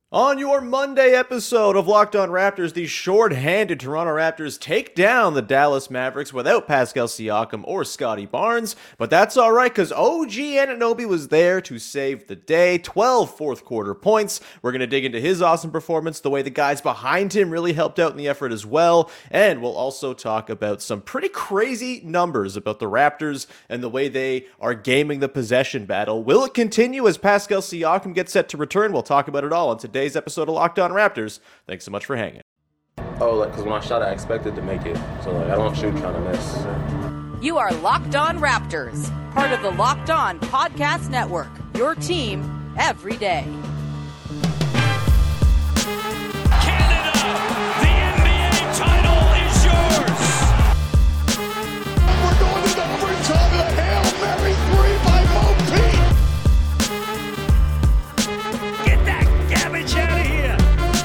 On your Monday episode of Locked On Raptors, the short-handed Toronto Raptors take down the Dallas Mavericks without Pascal Siakam or Scotty Barnes, but that's alright because OG Anunoby was there to save the day. 12 fourth quarter points. We're going to dig into his awesome performance, the way the guys behind him really helped out in the effort as well, and we'll also talk about some pretty crazy numbers about the Raptors and the way they are gaming the possession battle. Will it continue as Pascal Siakam gets set to return? We'll talk about it all on today's episode of Locked On Raptors. Thanks so much for hanging. Because when I shot, I expected to make it. So, I don't shoot trying to miss. You are Locked On Raptors, part of the Locked On Podcast Network, your team every day. Canada, the NBA title is yours. We're going to the overtime of the Hail Mary 3 by Mo Pete. Get that garbage out of here.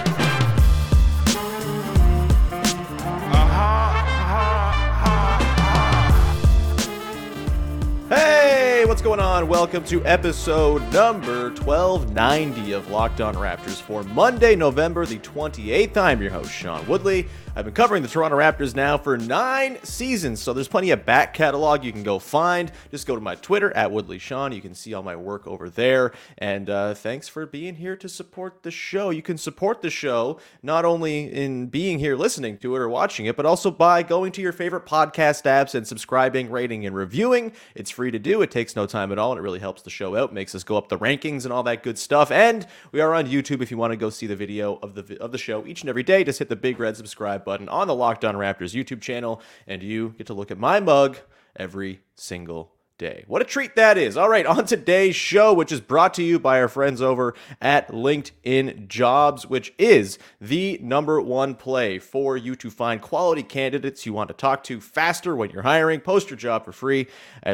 Hey, what's going on? Welcome to episode number 1290 of Locked On Raptors for Monday, November the 28th. I'm your host, Sean Woodley. I've been covering the Toronto Raptors now for 9 seasons, so there's plenty of back catalog you can go find. Just go to my Twitter, @WoodleySean. You can see all my work over there. And thanks for being here to support the show. You can support the show not only in being here listening to it or watching it, but also by going to your favorite podcast apps and subscribing, rating, and reviewing. It's free to do. It takes no time at all, and it really helps the show out, makes us go up the rankings and all that good stuff. And we are on YouTube if you want to go see the video of the show each and every day. Just hit the big red subscribe button on the Locked On Raptors YouTube channel, and you get to look at my mug every single day. What a treat that is. All right, on today's show, which is brought to you by our friends over at LinkedIn Jobs, which is the #1 play for you to find quality candidates you want to talk to faster when you're hiring. Post your job for free at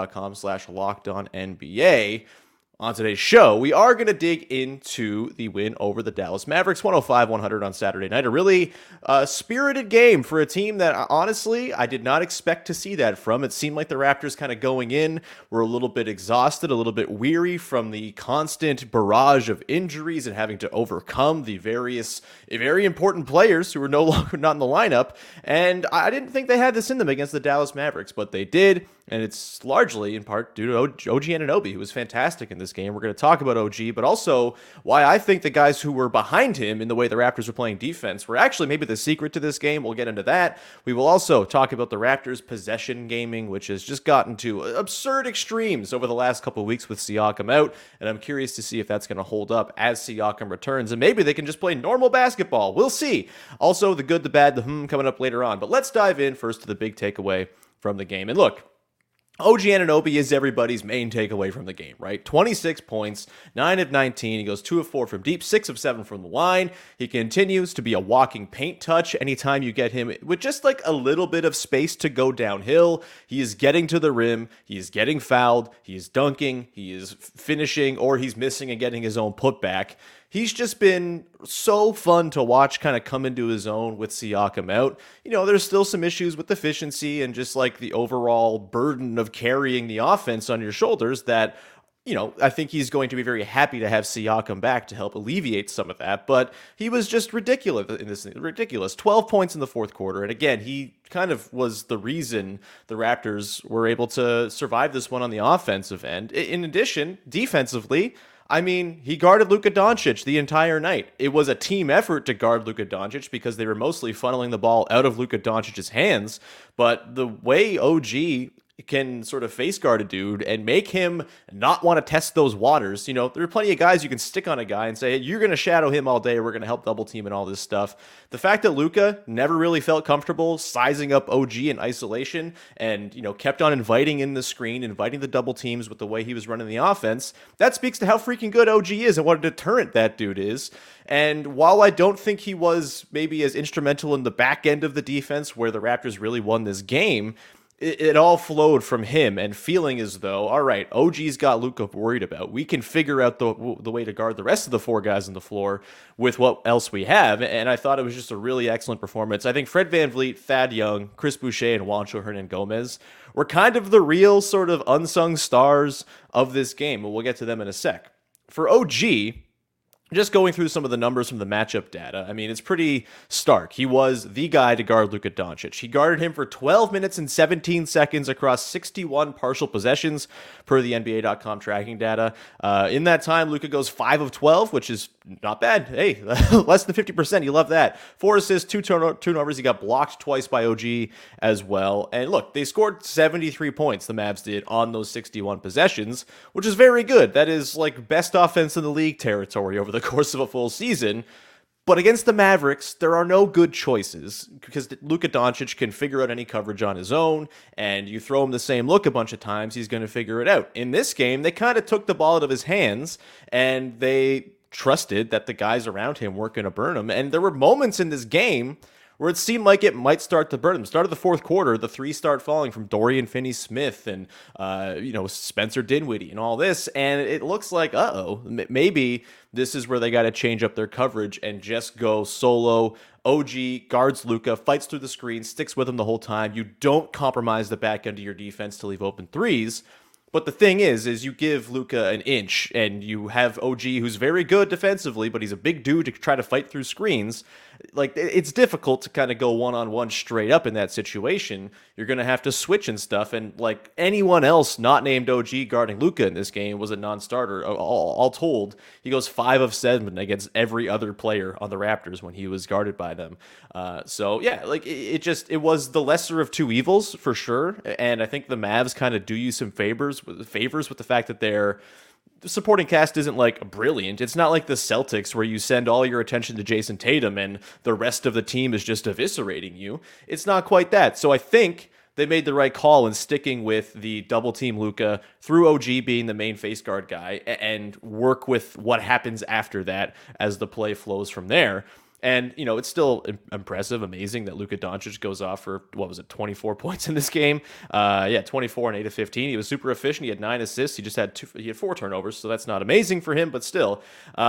linkedin.com/LockedOnNBA. On today's show, we are going to dig into the win over the Dallas Mavericks, 105-100 on Saturday night. A really spirited game for a team that, honestly, I did not expect to see that from. It seemed like the Raptors kind of going in were a little bit exhausted, a little bit weary from the constant barrage of injuries and having to overcome the various very important players who were no longer not in the lineup. And I didn't think they had this in them against the Dallas Mavericks, but they did. And it's largely in part due to OG Anunoby, who was fantastic in this game. We're going to talk about OG, but also why I think the guys who were behind him in the way the Raptors were playing defense were actually maybe the secret to this game. We'll get into that. We will also talk about the Raptors' possession gaming, which has just gotten to absurd extremes over the last couple of weeks with Siakam out. And I'm curious to see if that's going to hold up as Siakam returns. And maybe they can just play normal basketball. We'll see. Also, the good, the bad, the coming up later on. But let's dive in first to the big takeaway from the game. And look, OG Anunoby is everybody's main takeaway from the game, right? 26 points, 9 of 19. He goes 2 of 4 from deep, 6 of 7 from the line. He continues to be a walking paint touch anytime you get him with just like a little bit of space to go downhill. He is getting to the rim. He is getting fouled. He is dunking. He is finishing, or he's missing and getting his own putback. He's just been so fun to watch kind of come into his own with Siakam out. You know, there's still some issues with efficiency and just like the overall burden of carrying the offense on your shoulders that, you know, I think he's going to be very happy to have Siakam back to help alleviate some of that. But he was just ridiculous in this. Ridiculous. 12 points in the fourth quarter. And again, he kind of was the reason the Raptors were able to survive this one on the offensive end. In addition, defensively, I mean, he guarded Luka Doncic the entire night. It was a team effort to guard Luka Doncic because they were mostly funneling the ball out of Luka Doncic's hands. But the way OG can sort of face guard a dude and make him not want to test those waters. You know, there are plenty of guys you can stick on a guy and say, hey, you're going to shadow him all day. We're going to help double team and all this stuff. The fact that Luka never really felt comfortable sizing up OG in isolation and, you know, kept on inviting in the screen, inviting the double teams with the way he was running the offense, that speaks to how freaking good OG is and what a deterrent that dude is. And while I don't think he was maybe as instrumental in the back end of the defense where the Raptors really won this game, it all flowed from him and feeling as though, all right, OG's got Luka worried about. We can figure out the way to guard the rest of the 4 guys on the floor with what else we have. And I thought it was just a really excellent performance. I think Fred VanVleet, Thad Young, Chris Boucher, and Juancho Hernan-Gomez were kind of the real sort of unsung stars of this game. And we'll get to them in a sec. For OG, just going through some of the numbers from the matchup data, I mean, it's pretty stark. He was the guy to guard Luka Doncic. He guarded him for 12 minutes and 17 seconds across 61 partial possessions per the NBA.com tracking data. In that time, Luka goes 5 of 12, which is not bad. Hey, less than 50%. You love that. 4 assists, 2 turnovers. He got blocked twice by OG as well. And look, they scored 73 points, the Mavs did, on those 61 possessions, which is very good. That is like best offense in the league territory over the course of a full season. But against the Mavericks, there are no good choices because Luka Doncic can figure out any coverage on his own, and you throw him the same look a bunch of times, he's going to figure it out. In this game, they kind of took the ball out of his hands, and they trusted that the guys around him weren't going to burn him. And there were moments in this game where it seemed like it might start to burn them. Start of the fourth quarter, the threes start falling from Dorian Finney-Smith and Spencer Dinwiddie and all this, and it looks like, maybe this is where they got to change up their coverage and just go solo. OG guards Luka, fights through the screen, sticks with him the whole time. You don't compromise the back end of your defense to leave open threes. But the thing is you give Luka an inch, and you have OG, who's very good defensively, but he's a big dude to try to fight through screens. Like, it's difficult to kind of go one-on-one straight up in that situation. You're going to have to switch and stuff, and like anyone else not named OG guarding Luka in this game was a non-starter. All told, he goes 5 of 7 against every other player on the Raptors when he was guarded by them. So yeah, like it was the lesser of two evils for sure, and I think the Mavs kind of do you some favors with the fact that the supporting cast isn't like brilliant. It's not like the Celtics where you send all your attention to Jason Tatum and the rest of the team is just eviscerating you. It's not quite that. So I think they made the right call in sticking with the double team Luka through OG being the main face guard guy and work with what happens after that as the play flows from there. And, it's still impressive, amazing that Luka Doncic goes off for, 24 points in this game? 24 and 8 of 15. He was super efficient. He had 9 assists. He had 4 turnovers, so that's not amazing for him, but still.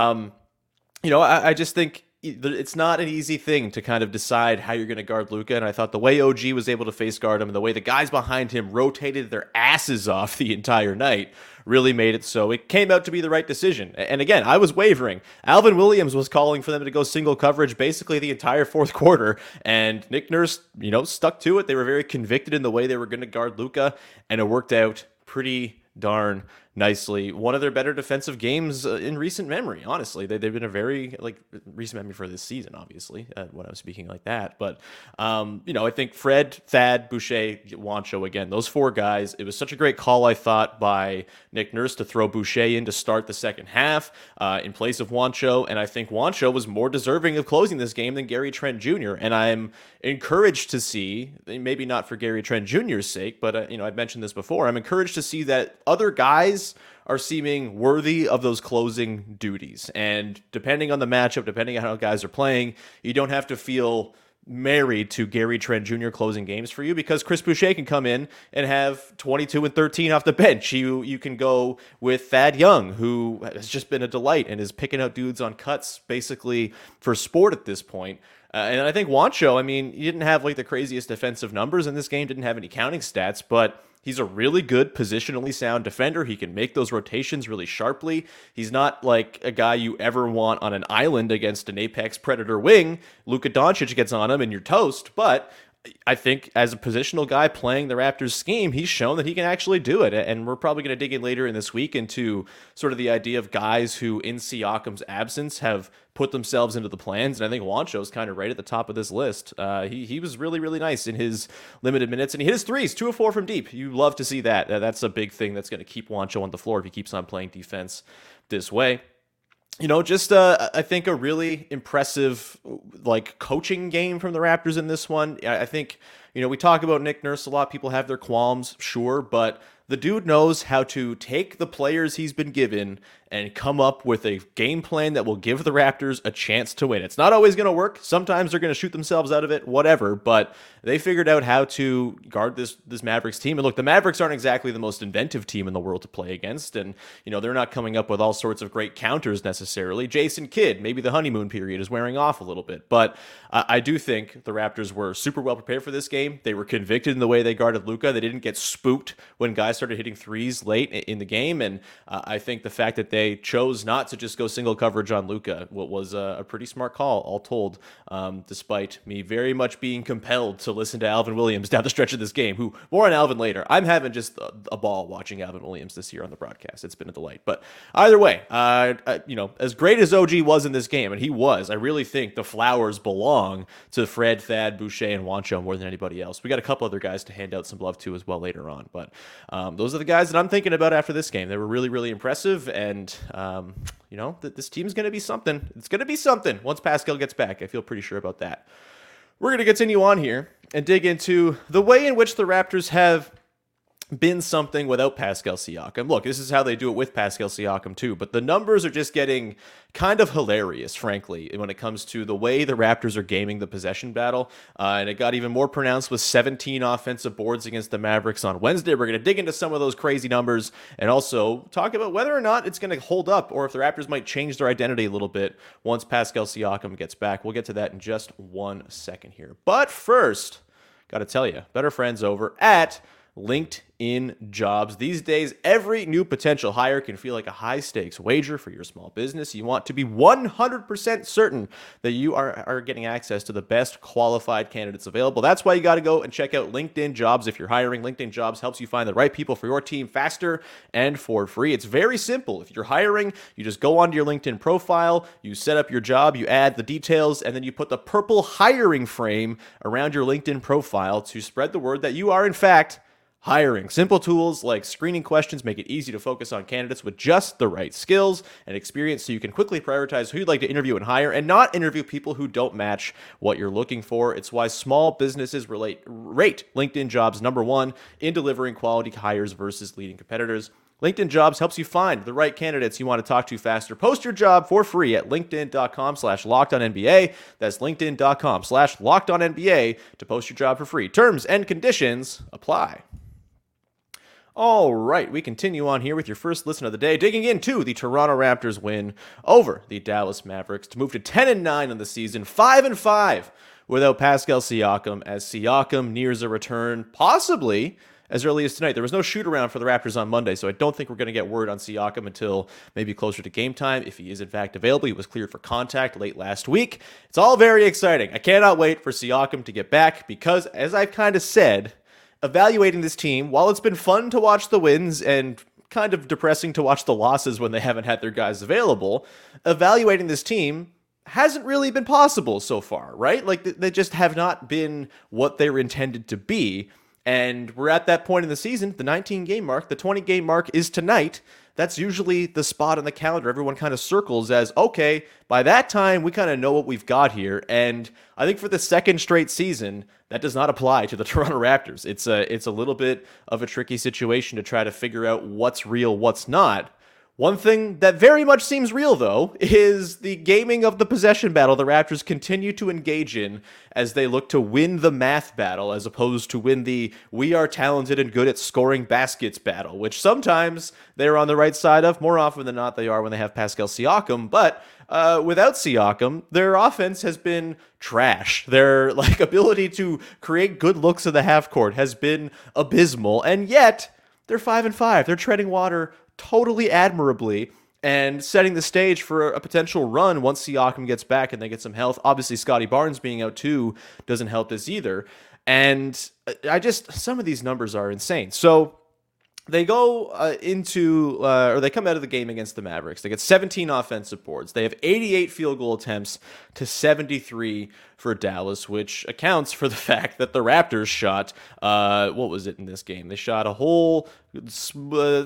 I just think it's not an easy thing to kind of decide how you're going to guard Luka, and I thought the way OG was able to face guard him and the way the guys behind him rotated their asses off the entire night really made it so it came out to be the right decision. And again, I was wavering. Alvin Williams was calling for them to go single coverage basically the entire fourth quarter, and Nick Nurse, stuck to it. They were very convicted in the way they were going to guard Luka, and it worked out pretty darn nicely. One of their better defensive games in recent memory, honestly. They've been a very, recent memory for this season, obviously, when I was speaking like that. But, I think Fred, Thad, Boucher, Juancho, again, those 4 guys, it was such a great call, I thought, by Nick Nurse to throw Boucher in to start the second half in place of Juancho. And I think Juancho was more deserving of closing this game than Gary Trent Jr. And I'm encouraged to see, maybe not for Gary Trent Jr.'s sake, but, I've mentioned this before, I'm encouraged to see that other guys are seeming worthy of those closing duties. And depending on the matchup, depending on how guys are playing, you don't have to feel married to Gary Trent Jr. closing games for you, because Chris Boucher can come in and have 22 and 13 off the bench. You can go with Thad Young, who has just been a delight and is picking out dudes on cuts basically for sport at this point. And I think Juancho, he didn't have the craziest defensive numbers in this game, didn't have any counting stats, but he's a really good positionally sound defender. He can make those rotations really sharply. He's not like a guy you ever want on an island against an apex predator wing. Luka Doncic gets on him and you're toast, but I think as a positional guy playing the Raptors scheme, he's shown that he can actually do it. And we're probably going to dig in later in this week into sort of the idea of guys who, in Siakam's absence, have put themselves into the plans. And I think Juancho's kind of right at the top of this list. He was really, really nice in his limited minutes, and he hit his threes, 2 of 4 from deep. You love to see that. That's a big thing that's going to keep Juancho on the floor if he keeps on playing defense this way. I think a really impressive coaching game from the Raptors in this one. I think, we talk about Nick Nurse a lot. People have their qualms, sure, but the dude knows how to take the players he's been given and come up with a game plan that will give the Raptors a chance to win. It's not always going to work. Sometimes they're going to shoot themselves out of it, whatever, but they figured out how to guard this Mavericks team. And look, the Mavericks aren't exactly the most inventive team in the world to play against, and they're not coming up with all sorts of great counters necessarily. Jason Kidd, maybe the honeymoon period is wearing off a little bit, but I do think the Raptors were super well prepared for this game. They were convicted in the way they guarded Luka. They didn't get spooked when guys started hitting threes late in the game, and I think the fact that they Boucher chose not to just go single coverage on Luka. What was a pretty smart call, all told, despite me very much being compelled to listen to Alvin Williams down the stretch of this game, who, more on Alvin later. I'm having just a ball watching Alvin Williams this year on the broadcast. It's been a delight. But either way, as great as OG was in this game, and he was, I really think the flowers belong to Fred, Thad, Boucher, and Juancho more than anybody else. We got a couple other guys to hand out some love to as well later on. But those are the guys that I'm thinking about after this game. They were really, really impressive. And, this team's going to be something. It's going to be something once Pascal gets back. I feel pretty sure about that. We're going to continue on here and dig into the way in which the Raptors have been something without Pascal Siakam. Look, this is how they do it with Pascal Siakam too, but the numbers are just getting kind of hilarious, frankly, when it comes to the way the Raptors are gaming the possession battle, and it got even more pronounced with 17 offensive boards against the Mavericks on Wednesday. We're going to dig into some of those crazy numbers and also talk about whether or not it's going to hold up or if the Raptors might change their identity a little bit once Pascal Siakam gets back. We'll get to that in just 1 second here. But first, got to tell you, better friends over at LinkedIn Jobs. These days, every new potential hire can feel like a high-stakes wager for your small business. You want to be 100% certain that you are getting access to the best qualified candidates available. That's why you got to go and check out LinkedIn Jobs if you're hiring. LinkedIn Jobs helps you find the right people for your team faster and for free. It's very simple. If you're hiring, you just go onto your LinkedIn profile, you set up your job, you add the details, and then you put the purple hiring frame around your LinkedIn profile to spread the word that you are, in fact, hiring. Simple tools like screening questions make it easy to focus on candidates with just the right skills and experience so you can quickly prioritize who you'd like to interview and hire and not interview people who don't match what you're looking for. It's why small businesses rate LinkedIn Jobs number 1 in delivering quality hires versus leading competitors. LinkedIn Jobs helps you find the right candidates you want to talk to faster. Post your job for free at linkedin.com/lockedonnba. That's linkedin.com/lockedonnba to post your job for free. Terms and conditions apply. All right, we continue on here with your first listen of the day, digging into the Toronto Raptors win over the Dallas Mavericks to move to 10-9 on the season, 5-5 without Pascal Siakam, as Siakam nears a return, possibly as early as tonight. There was no shoot-around for the Raptors on Monday, so I don't think we're going to get word on Siakam until maybe closer to game time. If he is in fact available, he was cleared for contact late last week. It's all very exciting. I cannot wait for Siakam to get back because, as I've kind of said, evaluating this team, while it's been fun to watch the wins and kind of depressing to watch the losses when they haven't had their guys available, evaluating this team hasn't really been possible so far, right? Like, they just have not been what they were intended to be. And we're at that point in the season, the 19-game mark, the 20-game mark is tonight. That's usually the spot on the calendar everyone kind of circles as, okay, by that time, we kind of know what we've got here. And I think for the second straight season, that does not apply to the Toronto Raptors. It's a little bit of a tricky situation to try to figure out what's real, what's not. One thing that very much seems real, though, is the gaming of the possession battle the Raptors continue to engage in as they look to win the math battle as opposed to win the we are talented and good at scoring baskets battle, which sometimes they're on the right side of. More often than not, they are when they have Pascal Siakam. But without Siakam, their offense has been trash. Their ability to create good looks in the half court has been abysmal, and yet they're 5-5. They're treading water totally admirably and setting the stage for a potential run once Siakam gets back and they get some health. Obviously, Scotty Barnes being out too doesn't help this either. And some of these numbers are insane. So they go they come out of the game against the Mavericks. They get 17 offensive boards. They have 88 field goal attempts to 73 for Dallas, which accounts for the fact that the Raptors shot, what was it in this game? They shot a whole 43%,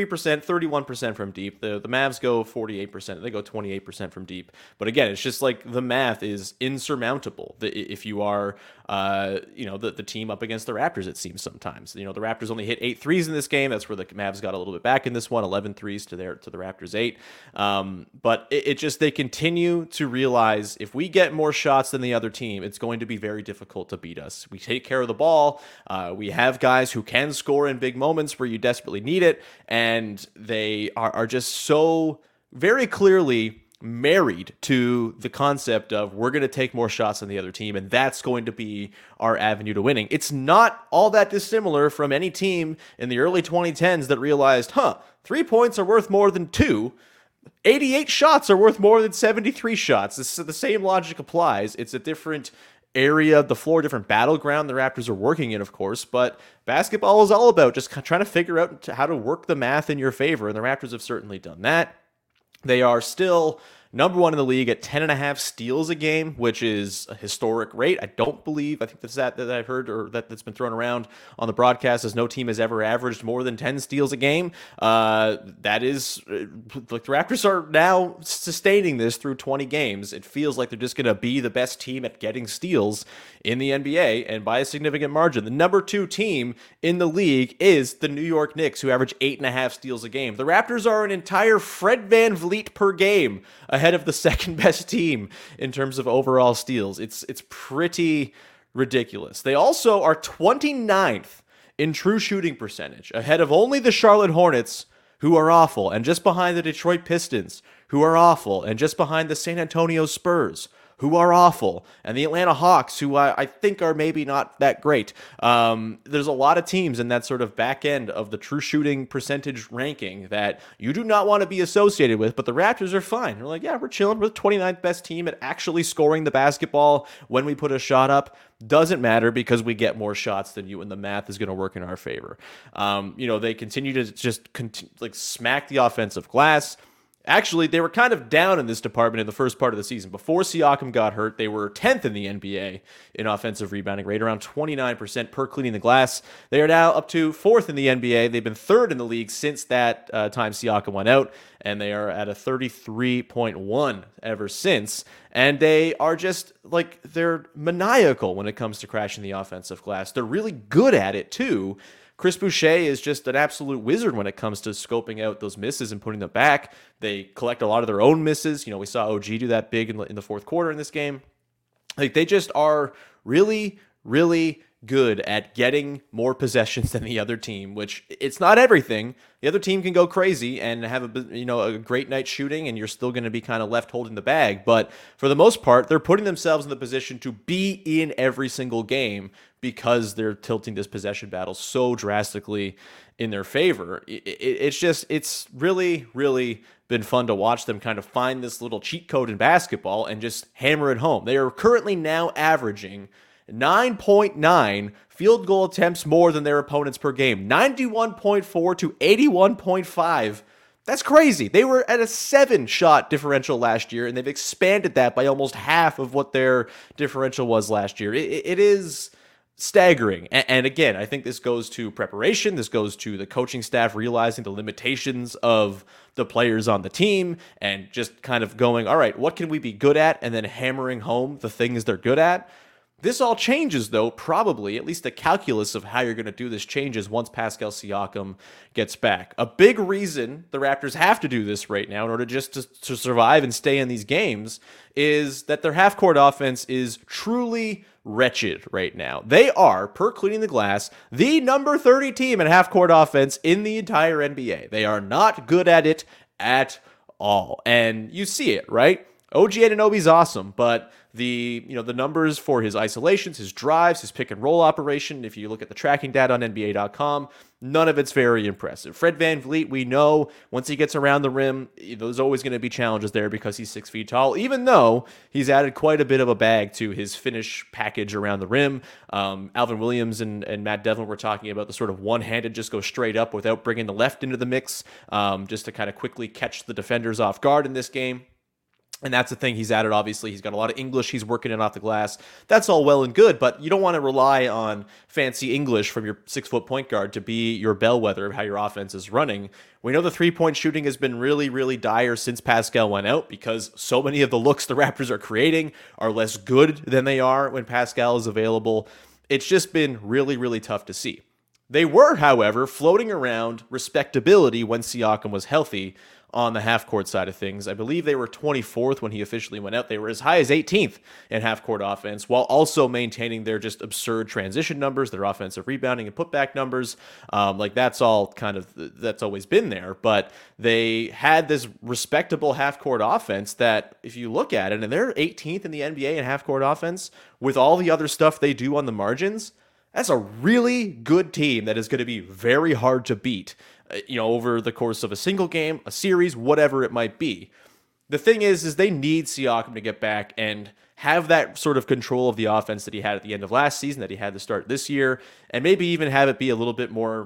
31% from deep. The Mavs go 48%. They go 28% from deep. But again, it's just like the math is insurmountable if you are, the team up against the Raptors, it seems sometimes. The Raptors only hit 8 threes in this game. That's where the Mavs got a little bit back in this one, 11 threes to the Raptors 8. But they continue to realize if we get more shots than the other team, it's going to be very difficult to beat us. We take care of the ball. We have guys who can score in big moments where you desperately need it, and they are just so very clearly married to the concept of we're going to take more shots than the other team, and that's going to be our avenue to winning. It's not all that dissimilar from any team in the early 2010s that realized, 3 points are worth more than 2. 88 shots are worth more than 73 shots. The same logic applies. It's a different area of the floor, different battleground the Raptors are working in, of course, but basketball is all about just trying to figure out how to work the math in your favor, and the Raptors have certainly done that. They are still number one in the league at 10.5 steals a game, which is a historic rate. I think that's that I've heard, or that's been thrown around on the broadcast, as no team has ever averaged more than 10 steals a game. That is, like, the Raptors are now sustaining this through 20 games. It feels like they're just going to be the best team at getting steals in the NBA, and by a significant margin. The number 2 team in the league is the New York Knicks, who average 8.5 steals a game. The Raptors are an entire Fred VanVleet per game ahead of the second best team in terms of overall steals. It's pretty ridiculous. They also are 29th in true shooting percentage, ahead of only the Charlotte Hornets, who are awful, and just behind the Detroit Pistons, who are awful, and just behind the San Antonio Spurs, who are awful, and the Atlanta Hawks, who I think are maybe not that great. There's a lot of teams in that sort of back end of the true shooting percentage ranking that you do not want to be associated with, but the Raptors are fine. They're like, yeah, we're chilling. We're the 29th best team at actually scoring the basketball when we put a shot up. Doesn't matter because we get more shots than you, and the math is going to work in our favor. They continue to just smack the offensive glass. Actually, they were kind of down in this department in the first part of the season. Before Siakam got hurt, they were 10th in the NBA in offensive rebounding rate, around 29% per cleaning the glass. They are now up to 4th in the NBA. They've been 3rd in the league since that time Siakam went out, and they are at a 33.1 ever since. And they are just, they're maniacal when it comes to crashing the offensive glass. They're really good at it, too. Chris Boucher is just an absolute wizard when it comes to scoping out those misses and putting them back. They collect a lot of their own misses. We saw OG do that big in the fourth quarter in this game. They just are really, really good at getting more possessions than the other team, which it's not everything. The other team can go crazy and have a great night shooting, and you're still going to be kind of left holding the bag. But for the most part, they're putting themselves in the position to be in every single game because they're tilting this possession battle so drastically in their favor. It's really, really been fun to watch them kind of find this little cheat code in basketball and just hammer it home. They are currently now averaging 9.9 field goal attempts more than their opponents per game. 91.4 to 81.5. That's crazy. They were at a 7-shot differential last year, and they've expanded that by almost half of what their differential was last year. It is staggering. And again, I think this goes to preparation. This goes to the coaching staff realizing the limitations of the players on the team and just kind of going, all right, what can we be good at? And then hammering home the things they're good at. This all changes, though, probably, at least the calculus of how you're going to do this changes once Pascal Siakam gets back. A big reason the Raptors have to do this right now in order just to survive and stay in these games is that their half-court offense is truly wretched right now. They are, per cleaning the glass, the number 30 team in half-court offense in the entire NBA. They are not good at it at all. And you see it, right? OG Anunoby's awesome, but the numbers for his isolations, his drives, his pick and roll operation, if you look at the tracking data on NBA.com, none of it's very impressive. Fred VanVleet, we know once he gets around the rim, there's always going to be challenges there because he's 6 feet tall, even though he's added quite a bit of a bag to his finish package around the rim. Alvin Williams and Matt Devlin were talking about the sort of one-handed, just go straight up without bringing the left into the mix, just to kind of quickly catch the defenders off guard in this game. And that's the thing he's added, obviously. He's got a lot of English he's working in off the glass. That's all well and good, but you don't want to rely on fancy English from your 6-foot point guard to be your bellwether of how your offense is running. We know the three-point shooting has been really, really dire since Pascal went out because so many of the looks the Raptors are creating are less good than they are when Pascal is available. It's just been really, really tough to see. They were, however, floating around respectability when Siakam was healthy on the half-court side of things. I believe they were 24th when he officially went out. They were as high as 18th in half-court offense, while also maintaining their just absurd transition numbers, their offensive rebounding and putback numbers. That's always been there. But they had this respectable half-court offense that, if you look at it, and they're 18th in the NBA in half-court offense, with all the other stuff they do on the margins, That's a really good team that is going to be very hard to beat, over the course of a single game, a series, whatever it might be. The thing is they need Siakam to get back and have that sort of control of the offense that he had at the end of last season, that he had to start this year, and maybe even have it be a little bit more,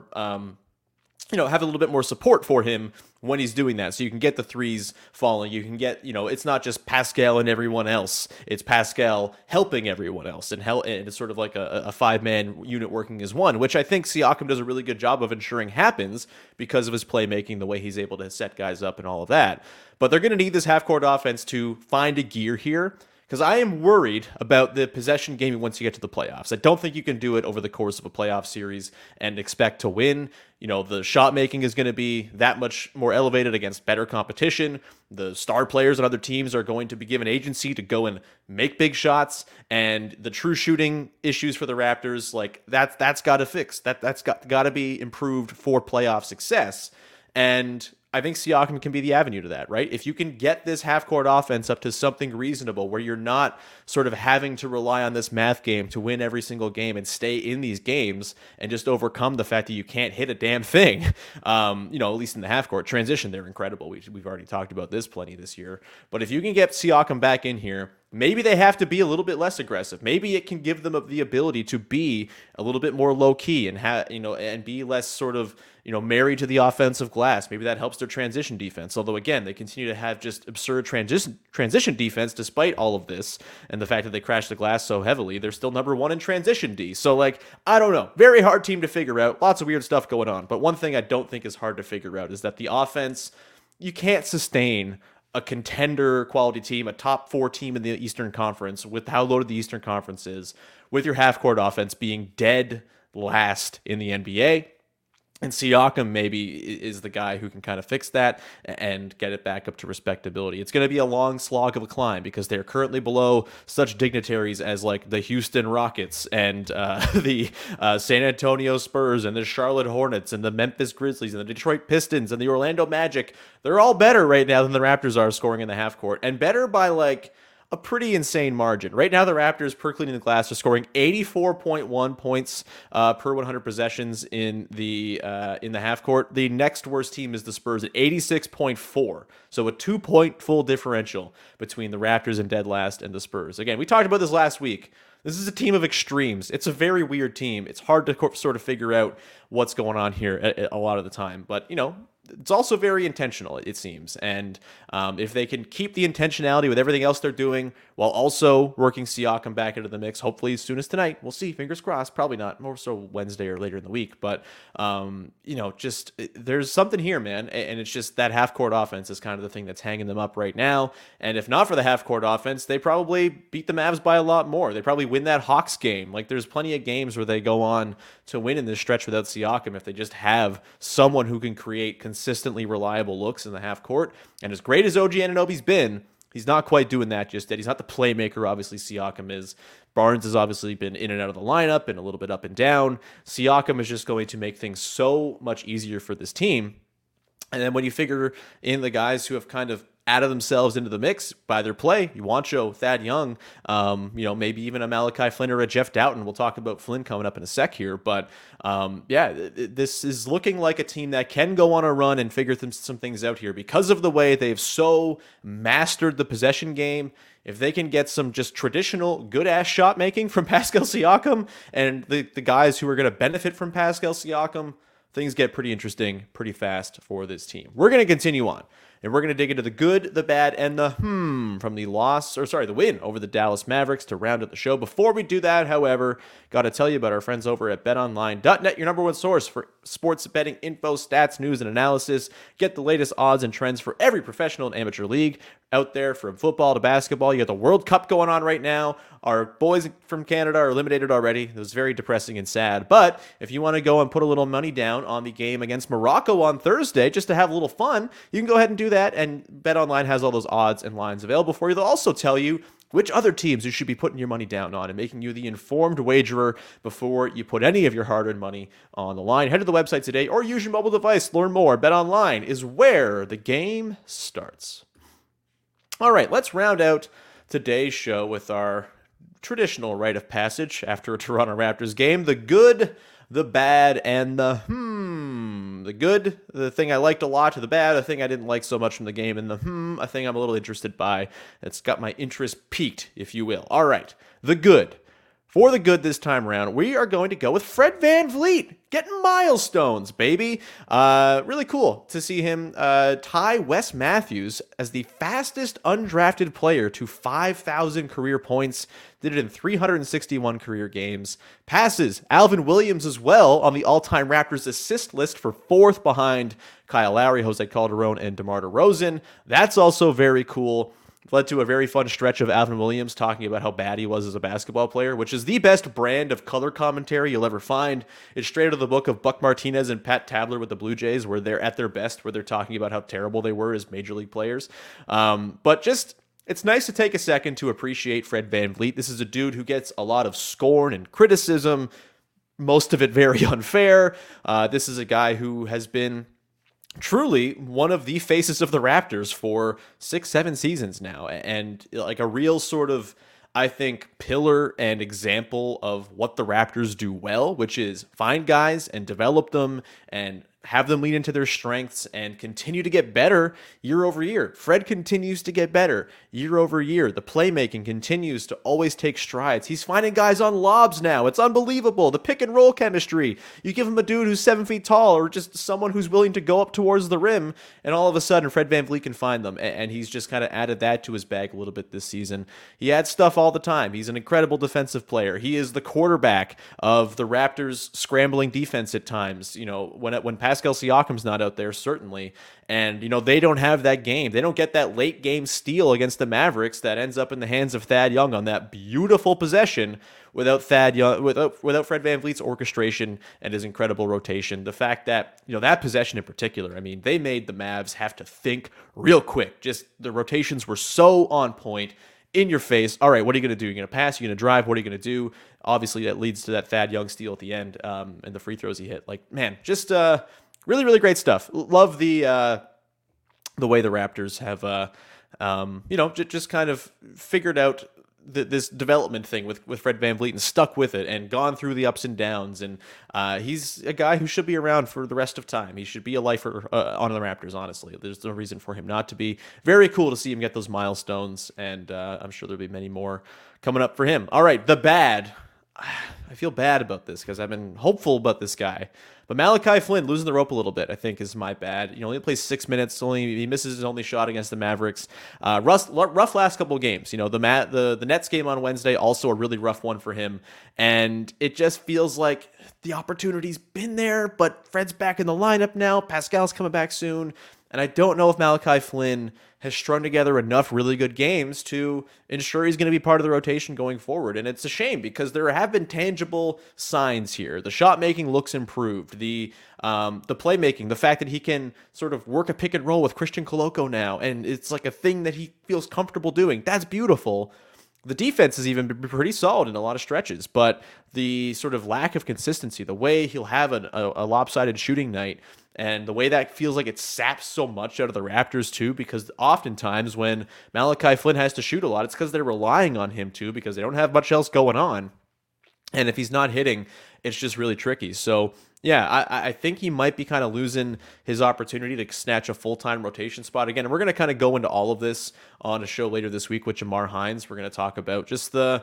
have a little bit more support for him when he's doing that. So you can get the threes falling. You can get, it's not just Pascal and everyone else. It's Pascal helping everyone else. And it's sort of like a five-man unit working as one, which I think Siakam does a really good job of ensuring happens because of his playmaking, the way he's able to set guys up and all of that. But they're going to need this half-court offense to find a gear here, because I am worried about the possession game once you get to the playoffs. I don't think you can do it over the course of a playoff series and expect to win. The shot making is going to be that much more elevated against better competition. The star players on other teams are going to be given agency to go and make big shots, and the true shooting issues for the Raptors, like that's got to fix. That's got to be improved for playoff success. And I think Siakam can be the avenue to that, right? If you can get this half-court offense up to something reasonable where you're not sort of having to rely on this math game to win every single game and stay in these games and just overcome the fact that you can't hit a damn thing, at least in the half-court. Transition, they're incredible. We've already talked about this plenty this year. But if you can get Siakam back in here, maybe they have to be a little bit less aggressive. Maybe it can give them the ability to be a little bit more low-key and and be less sort of married to the offensive glass. Maybe that helps their transition defense. Although, again, they continue to have just absurd transition defense despite all of this and the fact that they crash the glass so heavily. They're still number one in transition D. So, I don't know. Very hard team to figure out. Lots of weird stuff going on. But one thing I don't think is hard to figure out is that the offense, you can't sustain a contender quality team, a top 4 team in the Eastern Conference, with how loaded the Eastern Conference is, with your half-court offense being dead last in the NBA. And Siakam maybe is the guy who can kind of fix that and get it back up to respectability. It's going to be a long slog of a climb because they're currently below such dignitaries as the Houston Rockets and the San Antonio Spurs and the Charlotte Hornets and the Memphis Grizzlies and the Detroit Pistons and the Orlando Magic. They're all better right now than the Raptors are scoring in the half court, and better by a pretty insane margin. Right now, the Raptors, per cleaning the glass, are scoring 84.1 points per 100 possessions in the half court. The next worst team is the Spurs at 86.4. So a 2-point full differential between the Raptors and dead last and the Spurs. Again, we talked about this last week. This is a team of extremes. It's a very weird team. It's hard to sort of figure out what's going on here a lot of the time. But, it's also very intentional, it seems. And if they can keep the intentionality with everything else they're doing while also working Siakam back into the mix, hopefully as soon as tonight, we'll see, fingers crossed, probably not, more so Wednesday or later in the week. But, there's something here, man. And it's just that half-court offense is kind of the thing that's hanging them up right now. And if not for the half-court offense, they probably beat the Mavs by a lot more. They probably win that Hawks game. There's plenty of games where they go on to win in this stretch without Siakam if they just have someone who can create consistently reliable looks in the half court. And as great as OG Anunoby's been, he's not quite doing that just yet. He's not the playmaker, obviously, Siakam is. Barnes has obviously been in and out of the lineup and a little bit up and down. Siakam is just going to make things so much easier for this team. And then when you figure in the guys who have kind of added themselves into the mix by their play, Juancho, Thad Young, maybe even a Malachi Flynn or a Jeff Doughton. We'll talk about Flynn coming up in a sec here. But this is looking like a team that can go on a run and figure some things out here because of the way they've so mastered the possession game. If they can get some just traditional good-ass shot making from Pascal Siakam and the guys who are going to benefit from Pascal Siakam, things get pretty interesting pretty fast for this team. We're going to continue on, and we're going to dig into the good, the bad, and the from the win over the Dallas Mavericks to round out the show. Before we do that, however, got to tell you about our friends over at betonline.net, your number one source for sports betting info, stats, news, and analysis. Get the latest odds and trends for every professional and amateur league out there, from football to basketball. You got the World Cup going on right now. Our boys from Canada are eliminated already. It was very depressing and sad. But if you want to go and put a little money down on the game against Morocco on Thursday, just to have a little fun, you can go ahead and do that. And BetOnline has all those odds and lines available for you. They'll also tell you which other teams you should be putting your money down on and making you the informed wagerer before you put any of your hard-earned money on the line. Head to the website today or use your mobile device to learn more. BetOnline is where the game starts. All right, let's round out today's show with our traditional rite of passage after a Toronto Raptors game. The good, the bad, and the The good, the thing I liked a lot, the bad, the thing I didn't like so much from the game, and the a thing I'm a little interested by. It's got my interest piqued, if you will. All right, the good. For the good this time around, we are going to go with Fred VanVleet. Getting milestones, baby. Really cool to see him tie Wes Matthews as the fastest undrafted player to 5,000 career points. Did it in 361 career games. Passes Alvin Williams as well on the all-time Raptors assist list for 4th behind Kyle Lowry, Jose Calderon, and DeMar DeRozan. That's also very cool. Led to a very fun stretch of Alvin Williams talking about how bad he was as a basketball player, which is the best brand of color commentary you'll ever find. It's straight out of the book of Buck Martinez and Pat Tabler with the Blue Jays, where they're at their best, where they're talking about how terrible they were as major league players. But just, it's nice to take a second to appreciate Fred VanVleet. This is a dude who gets a lot of scorn and criticism, most of it very unfair. This is a guy who has been truly one of the faces of the Raptors for 6-7 seasons now, and like a real sort of, I think, pillar and example of what the Raptors do well, which is find guys and develop them and have them lean into their strengths and continue to get better year over year. Fred continues to get better year over year. The playmaking continues to always take strides. He's finding guys on lobs now. It's unbelievable. The pick and roll chemistry. You give him a dude who's 7 feet tall or just someone who's willing to go up towards the rim, and all of a sudden Fred VanVleet can find them. And he's just kind of added that to his bag a little bit this season. He adds stuff all the time. He's an incredible defensive player. He is the quarterback of the Raptors' scrambling defense at times. You know, when Pascal Siakam's not out there, certainly. And, you know, they don't have that game. They don't get that late game steal against the Mavericks that ends up in the hands of Thad Young on that beautiful possession without Fred VanVleet's orchestration and his incredible rotation. The fact that, you know, that possession in particular, I mean, they made the Mavs have to think real quick. Just the rotations were so on point, in your face. All right, what are you going to do? You're going to pass? You're going to drive? What are you going to do? Obviously, that leads to that Thad Young steal at the end and the free throws he hit. Like, man, just really, really great stuff. Love the way the Raptors have, just kind of figured out this development thing with Fred VanVleet and stuck with it and gone through the ups and downs. And he's a guy who should be around for the rest of time. He should be a lifer on the Raptors, honestly. There's no reason for him not to be. Very cool to see him get those milestones, and I'm sure there'll be many more coming up for him. All right, the bad. I feel bad about this because I've been hopeful about this guy. But Malachi Flynn losing the rope a little bit, I think, is my bad. You know, he plays 6 minutes. He misses his only shot against the Mavericks. Rough last couple of games. You know, the Nets game on Wednesday, also a really rough one for him. And it just feels like the opportunity's been there, but Fred's back in the lineup now. Pascal's coming back soon. And I don't know if Malachi Flynn has strung together enough really good games to ensure he's going to be part of the rotation going forward. And it's a shame because there have been tangible signs here. The shot making looks improved. The playmaking, the fact that he can sort of work a pick and roll with Christian Coloco now, and it's like a thing that he feels comfortable doing. That's beautiful. The defense has even been pretty solid in a lot of stretches, but the sort of lack of consistency, the way he'll have a lopsided shooting night, and the way that feels like it saps so much out of the Raptors too, because oftentimes when Malachi Flynn has to shoot a lot, it's because they're relying on him too, because they don't have much else going on. And if he's not hitting, it's just really tricky. So yeah, I think he might be kind of losing his opportunity to snatch a full-time rotation spot again. And we're going to kind of go into all of this on a show later this week with Jamar Hines. We're going to talk about just the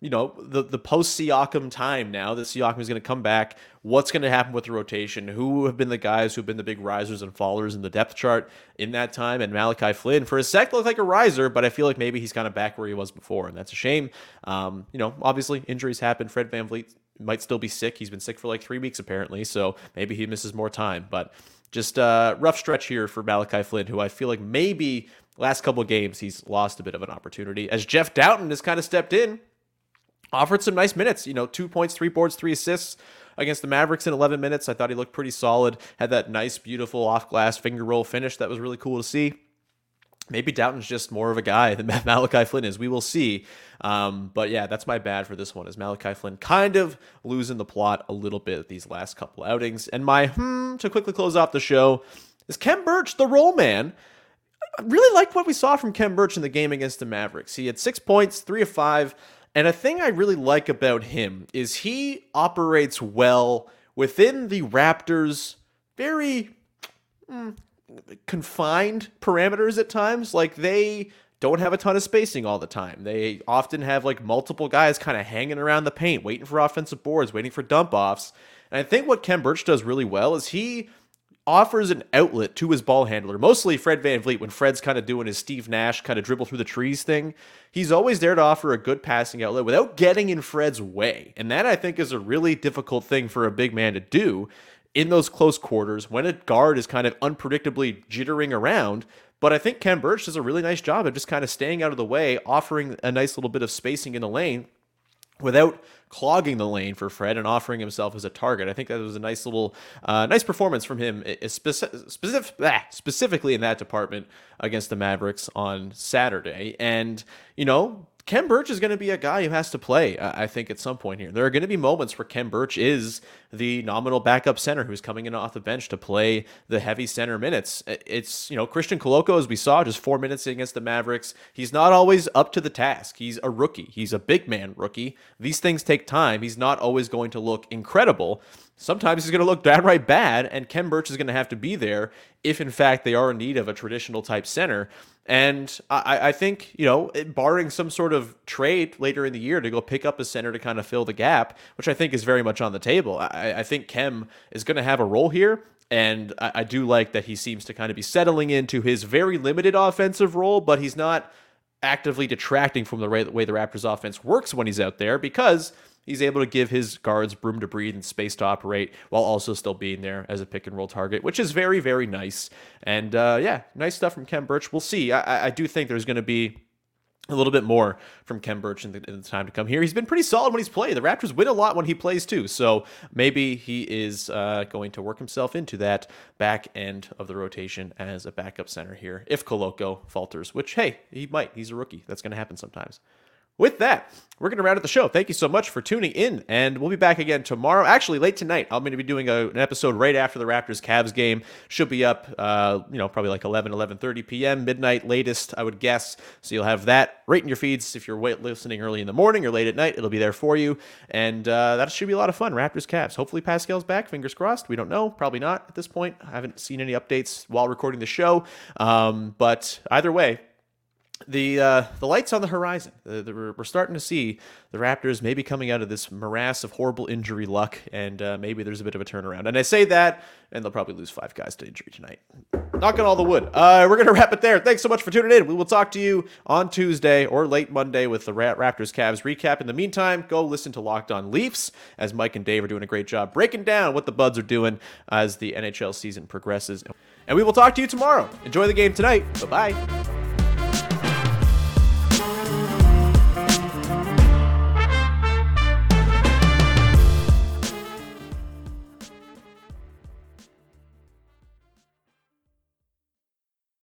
post-Siakam time now that Siakam is going to come back. What's going to happen with the rotation? Who have been the guys who have been the big risers and fallers in the depth chart in that time? And Malachi Flynn, for a sec, looked like a riser, but I feel like maybe he's kind of back where he was before, and that's a shame. Obviously, injuries happen. Fred VanVleet might still be sick. He's been sick for like 3 weeks apparently, so maybe he misses more time. But just a rough stretch here for Malachi Flynn, who I feel like maybe last couple of games he's lost a bit of an opportunity, as Jeff Doughton has kind of stepped in, offered some nice minutes. 2 points, 3 boards, 3 assists against the Mavericks in 11 minutes. I thought he looked pretty solid, had that nice, beautiful off-glass finger roll finish that was really cool to see. Maybe Doughton's just more of a guy than Malachi Flynn is. We will see. But yeah, that's my bad for this one, is Malachi Flynn kind of losing the plot a little bit these last couple outings. And my to quickly close off the show is Khem Birch, the roll man. I really liked what we saw from Khem Birch in the game against the Mavericks. He had 6 points, 3 of 5, And a thing I really like about him is he operates well within the Raptors' very confined parameters at times. Like, they don't have a ton of spacing all the time. They often have like multiple guys kind of hanging around the paint, waiting for offensive boards, waiting for dump offs. And I think what Khem Birch does really well is he offers an outlet to his ball handler, mostly Fred VanVleet, when Fred's kind of doing his Steve Nash kind of dribble through the trees thing. He's always there to offer a good passing outlet without getting in Fred's way. And that, I think, is a really difficult thing for a big man to do in those close quarters when a guard is kind of unpredictably jittering around. But I think Khem Birch does a really nice job of just kind of staying out of the way, offering a nice little bit of spacing in the lane without clogging the lane for Fred and offering himself as a target. I think that was a nice little, nice performance from him, specifically in that department against the Mavericks on Saturday. And, you know, Khem Birch is going to be a guy who has to play, I think, at some point here. There are going to be moments where Khem Birch is the nominal backup center who's coming in off the bench to play the heavy center minutes. It's, you know, Christian Koloko, as we saw, just 4 minutes against the Mavericks. He's not always up to the task. He's a rookie. He's a big man rookie. These things take time. He's not always going to look incredible. Sometimes he's going to look downright bad, and Khem Birch is going to have to be there if, in fact, they are in need of a traditional type center. And I think, you know, barring some sort of trade later in the year to go pick up a center to kind of fill the gap, which I think is very much on the table, I think Khem is going to have a role here. And I do like that he seems to kind of be settling into his very limited offensive role, but he's not actively detracting from the way the Raptors offense works when he's out there, because he's able to give his guards room to breathe and space to operate while also still being there as a pick and roll target, which is very, very nice. And yeah, nice stuff from Khem Birch. We'll see. I do think there's going to be a little bit more from Khem Birch in the time to come here. He's been pretty solid when he's played. The Raptors win a lot when he plays too, so maybe he is going to work himself into that back end of the rotation as a backup center here if Koloko falters, which, hey, he might. He's a rookie. That's going to happen sometimes. With that, we're going to round out the show. Thank you so much for tuning in, and we'll be back again tomorrow. Actually, late tonight, I'm going to be doing an episode right after the Raptors-Cavs game. Should be up, you know, probably like 11:30 p.m., midnight latest, I would guess. So you'll have that right in your feeds. If you're listening early in the morning or late at night, it'll be there for you. And that should be a lot of fun, Raptors-Cavs. Hopefully Pascal's back, fingers crossed. We don't know, probably not at this point. I haven't seen any updates while recording the show. But either way, the light's on the horizon. We're starting to see the Raptors maybe coming out of this morass of horrible injury luck, and maybe there's a bit of a turnaround. And I say that, and they'll probably lose 5 guys to injury tonight. Knocking all the wood. We're going to wrap it there. Thanks so much for tuning in. We will talk to you on Tuesday or late Monday with the Raptors-Cavs recap. In the meantime, go listen to Locked On Leafs, as Mike and Dave are doing a great job breaking down what the Buds are doing as the NHL season progresses. And we will talk to you tomorrow. Enjoy the game tonight. Bye-bye.